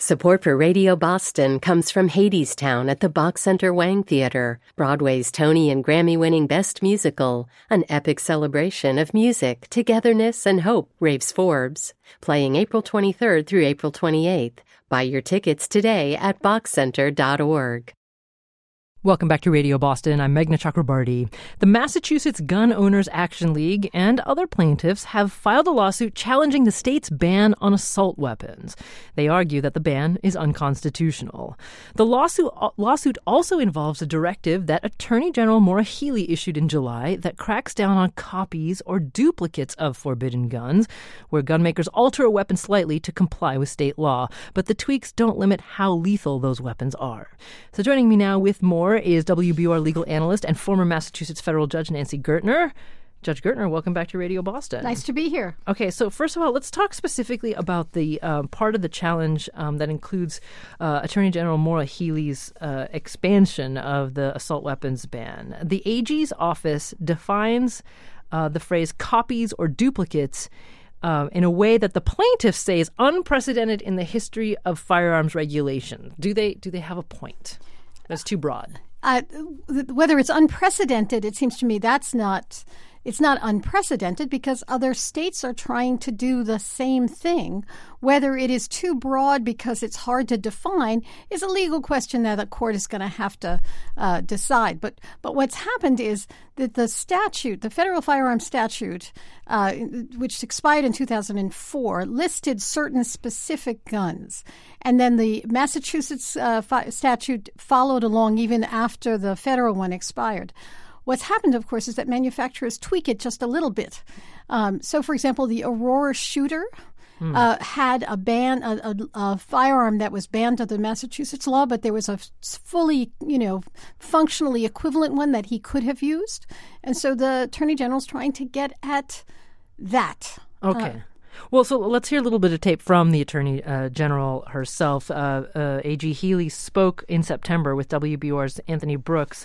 Support for Radio Boston comes from Hadestown at the Bach Center Wang Theater, Broadway's Tony and Grammy-winning Best Musical, an epic celebration of music, togetherness, and hope, raves Forbes. Playing April 23rd through April 28th. Buy your tickets today at bachcenter.org. Welcome back to Radio Boston. I'm Meghna Chakrabarty. The Massachusetts Gun Owners Action League and other plaintiffs have filed a lawsuit challenging the state's ban on assault weapons. They argue that the ban is unconstitutional. The lawsuit also involves a directive that Attorney General Maura Healey issued in July that cracks down on copies or duplicates of forbidden guns, where gun makers alter a weapon slightly to comply with state law. But the tweaks don't limit how lethal those weapons are. So joining me now with more is WBUR legal analyst and former Massachusetts federal judge Nancy Gertner. Judge Gertner, welcome back to Radio Boston. Nice to be here. Okay, so first of all, let's talk specifically about the part of the challenge that includes Attorney General Maura Healey's expansion of the assault weapons ban. The AG's office defines the phrase copies or duplicates in a way that the plaintiffs say is unprecedented in the history of firearms regulation. Do they have a point? That's too broad. Whether it's unprecedented, it seems to me it's not unprecedented because other states are trying to do the same thing. Whether it is too broad because it's hard to define is a legal question that a court is going to have to decide. But what's happened is that the statute, the federal firearms statute, which expired in 2004, listed certain specific guns. And then the Massachusetts statute followed along even after the federal one expired. What's happened, of course, is that manufacturers tweak it just a little bit. So, for example, the Aurora shooter had a ban, a firearm that was banned under the Massachusetts law, but there was a fully, functionally equivalent one that he could have used. And so the Attorney General's trying to get at that. Okay. Well, so let's hear a little bit of tape from the Attorney General herself. AG Healey spoke in September with WBUR's Anthony Brooks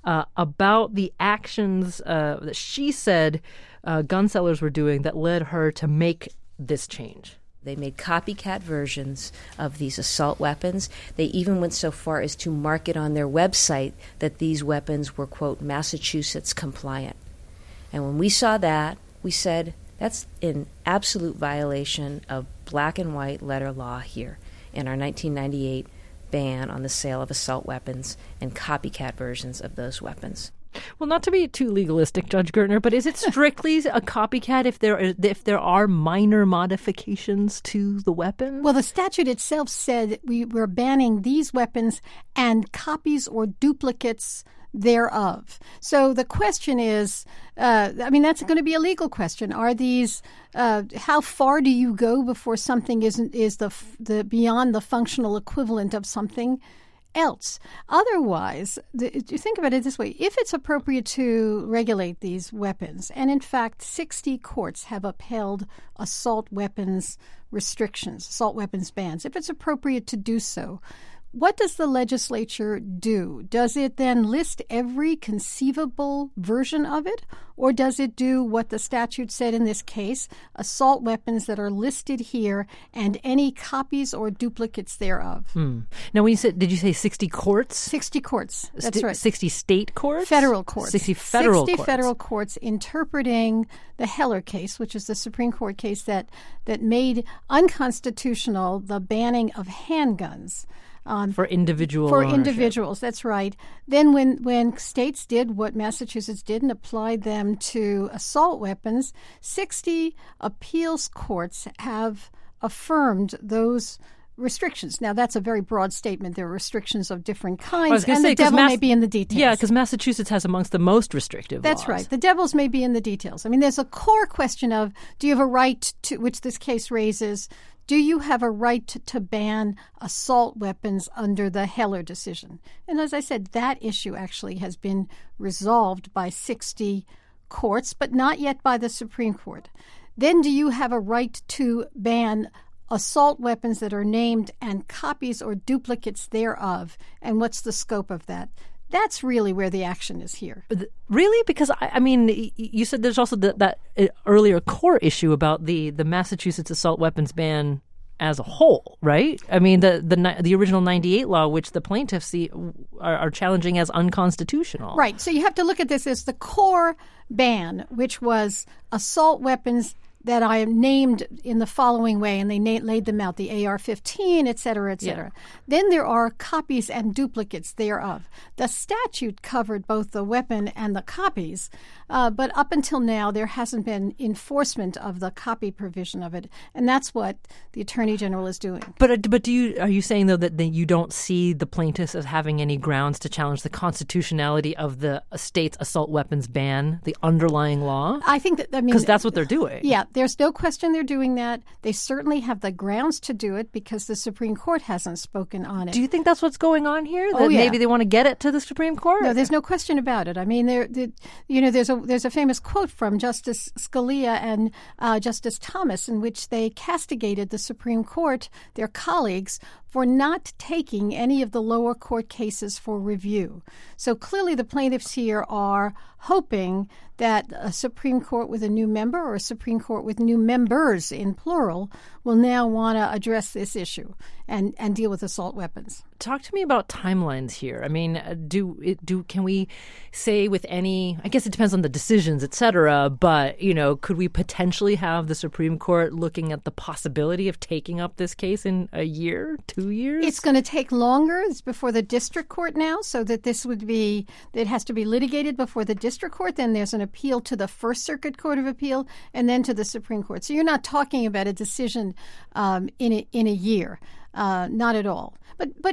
about the actions that she said gun sellers were doing that led her to make this change. They made copycat versions of these assault weapons. They even went so far as to market on their website that these weapons were, quote, Massachusetts compliant. And when we saw that, we said, that's in absolute violation of black and white letter law here in our 1998 ban on the sale of assault weapons and copycat versions of those weapons. Well, not to be too legalistic, Judge Gertner, but is it strictly a copycat if there are minor modifications to the weapon? Well, the statute itself said we were banning these weapons and copies or duplicates thereof. So the question is, that's going to be a legal question. Are these? How far do you go before something is the beyond the functional equivalent of something else? Otherwise, you think about it this way: if it's appropriate to regulate these weapons, and in fact, 60 courts have upheld assault weapons restrictions, assault weapons bans. If it's appropriate to do so, what does the legislature do? Does it then list every conceivable version of it? Or does it do what the statute said in this case, assault weapons that are listed here and any copies or duplicates thereof? Now, when you said, did you say 60 courts? 60 courts, that's right. 60 state courts? Federal courts. 60 federal courts. 60 federal courts interpreting the Heller case, which is the Supreme Court case that made unconstitutional the banning of handguns. For individuals, ownership. That's right. Then when states did what Massachusetts did and applied them to assault weapons, 60 appeals courts have affirmed those restrictions. Now, that's a very broad statement. There are restrictions of different kinds, and the devil may be in the details. Yeah, because Massachusetts has amongst the most restrictive That's laws. right. The devils may be in the details. I mean, there's a core question of, do you have a right to, which this case raises, do you have a right to ban assault weapons under the Heller decision? And as I said, that issue actually has been resolved by 60 courts, but not yet by the Supreme Court. Then do you have a right to ban assault weapons that are named and copies or duplicates thereof? And what's the scope of that? That's really where the action is here. Really? Because, you said there's also that earlier core issue about the Massachusetts assault weapons ban as a whole, right? I mean, the original 98 law, which the plaintiffs are challenging as unconstitutional. Right. So you have to look at this as the core ban, which was assault weapons that I named in the following way, and they laid them out, the AR-15, et cetera, et cetera. Yeah. Then there are copies and duplicates thereof. The statute covered both the weapon and the copies, but up until now there hasn't been enforcement of the copy provision of it, and that's what the Attorney General is doing. But are you saying, though, that you don't see the plaintiffs as having any grounds to challenge the constitutionality of the state's assault weapons ban, the underlying law? I think that, because that's what they're doing. Yeah. There's no question they're doing that. They certainly have the grounds to do it because the Supreme Court hasn't spoken on it. Do you think that's what's going on here? That maybe they want to get it to the Supreme Court? No, there's no question about it. I mean, there's a famous quote from Justice Scalia and Justice Thomas in which they castigated the Supreme Court, their colleagues, for not taking any of the lower court cases for review. So clearly the plaintiffs here are hoping that a Supreme Court with a new member or a Supreme Court with new members in plural will now want to address this issue and deal with assault weapons. Talk to me about timelines here. I mean, can we say with any, I guess it depends on the decisions, et cetera, but, could we potentially have the Supreme Court looking at the possibility of taking up this case in a year, 2 years? It's going to take longer. It's before the district court now, so that it has to be litigated before the district court. Then there's an appeal to the First Circuit Court of Appeal and then to the Supreme Court. So you're not talking about a decision in a year. Not at all. But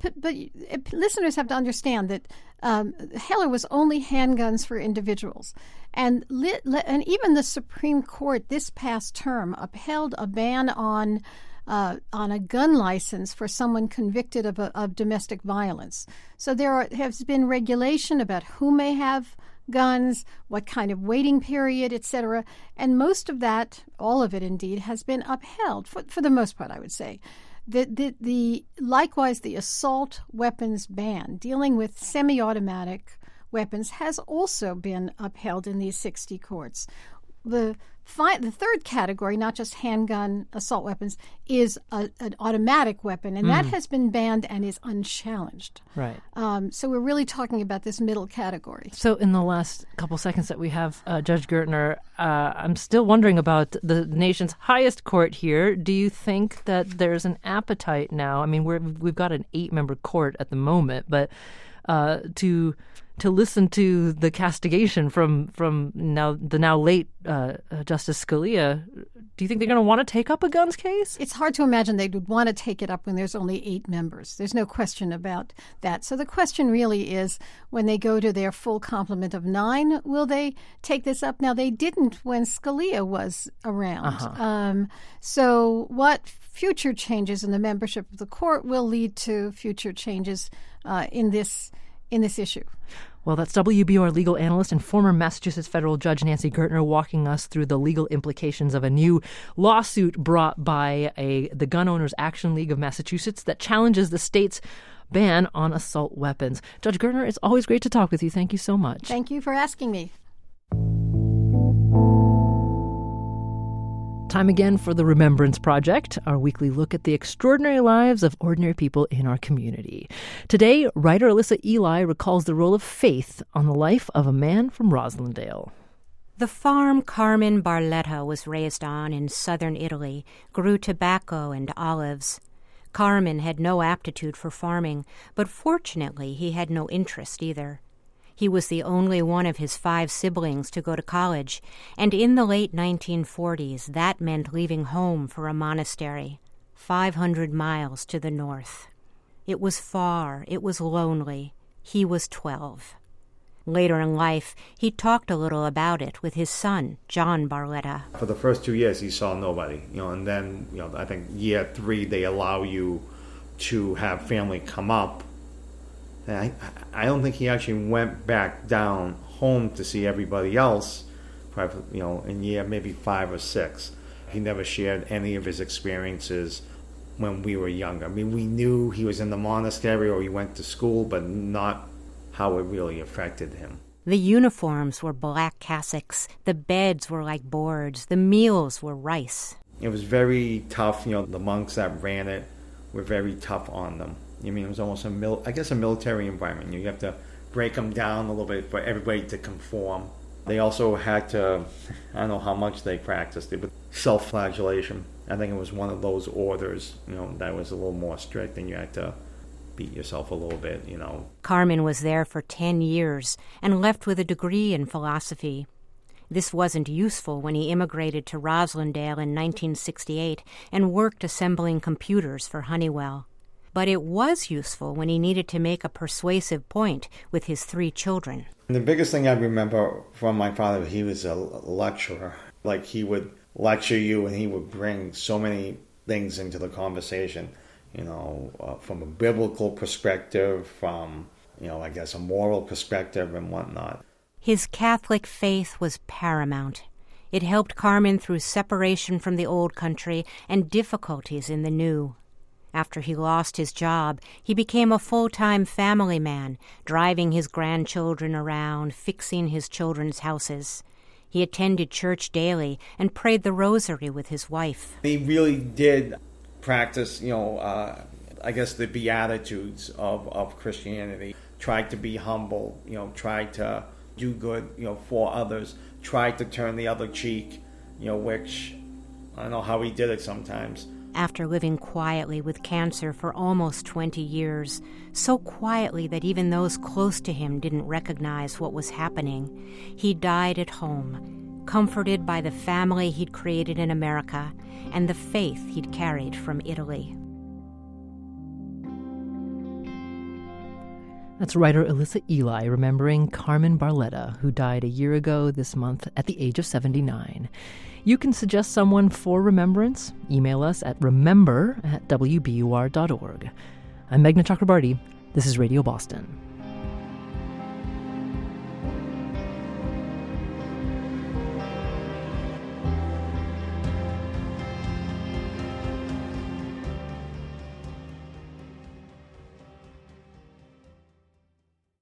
listeners have to understand that Heller was only handguns for individuals, and even the Supreme Court this past term upheld a ban on a gun license for someone convicted of domestic violence. So there has been regulation about who may have guns, what kind of waiting period, et cetera, and most of that, all of it indeed, has been upheld for the most part, I would say. Likewise, the assault weapons ban dealing with semi-automatic weapons has also been upheld in these 60 courts. The third category, not just handgun assault weapons, is an automatic weapon, and that has been banned and is unchallenged. Right. So we're really talking about this middle category. So in the last couple seconds that we have, Judge Gertner, I'm still wondering about the nation's highest court here. Do you think that there's an appetite now? I mean, we've got an 8-member court at the moment, but to listen to the castigation from the now late Justice Scalia, do you think they're going to want to take up a guns case? It's hard to imagine they would want to take it up when there's only 8 members. There's no question about that. So the question really is, when they go to their full complement of 9, will they take this up? Now, they didn't when Scalia was around. So what future changes in the membership of the court will lead to future changes in this issue? Well, that's WBUR legal analyst and former Massachusetts federal judge Nancy Gertner walking us through the legal implications of a new lawsuit brought by the Gun Owners Action League of Massachusetts that challenges the state's ban on assault weapons. Judge Gertner, it's always great to talk with you. Thank you so much. Thank you for asking me. Time again for the Remembrance Project, our weekly look at the extraordinary lives of ordinary people in our community. Today, writer Alyssa Ely recalls the role of faith on the life of a man from Roslindale. The farm Carmen Barletta was raised on in southern Italy grew tobacco and olives. Carmen had no aptitude for farming, but fortunately he had no interest either. He was the only one of his 5 siblings to go to college, and in the late 1940s, that meant leaving home for a monastery, 500 miles to the north. It was far, it was lonely. He was 12. Later in life, he talked a little about it with his son, John Barletta. For the first 2 years, he saw nobody, and then, I think year 3, they allow you to have family come up. And I don't think he actually went back down home to see everybody else, probably, in year maybe 5 or 6. He never shared any of his experiences when we were younger. I mean, we knew he was in the monastery or he went to school, but not how it really affected him. The uniforms were black cassocks, the beds were like boards, the meals were rice. It was very tough. The monks that ran it were very tough on them. I mean, it was almost a military environment. You have to break them down a little bit for everybody to conform. They also had to, I don't know how much they practiced it, but self-flagellation. I think it was one of those orders, that was a little more strict, and you had to beat yourself a little bit, Carmen was there for 10 years and left with a degree in philosophy. This wasn't useful when he immigrated to Roslindale in 1968 and worked assembling computers for Honeywell. But it was useful when he needed to make a persuasive point with his 3 children. And the biggest thing I remember from my father, he was a lecturer. Like, he would lecture you, and he would bring so many things into the conversation, from a biblical perspective, from, I guess, a moral perspective and whatnot. His Catholic faith was paramount. It helped Carmen through separation from the old country and difficulties in the new. After he lost his job, he became a full-time family man, driving his grandchildren around, fixing his children's houses. He attended church daily and prayed the rosary with his wife. He really did practice, I guess, the Beatitudes of Christianity. Tried to be humble, tried to do good, for others. Tried to turn the other cheek, which I don't know how he did it sometimes. After living quietly with cancer for almost 20 years, so quietly that even those close to him didn't recognize what was happening, he died at home, comforted by the family he'd created in America and the faith he'd carried from Italy. That's writer Alyssa Ely remembering Carmen Barletta, who died a year ago this month at the age of 79. You can suggest someone for remembrance. Email us at remember@wbur.org. I'm Meghna Chakrabarty. This is Radio Boston.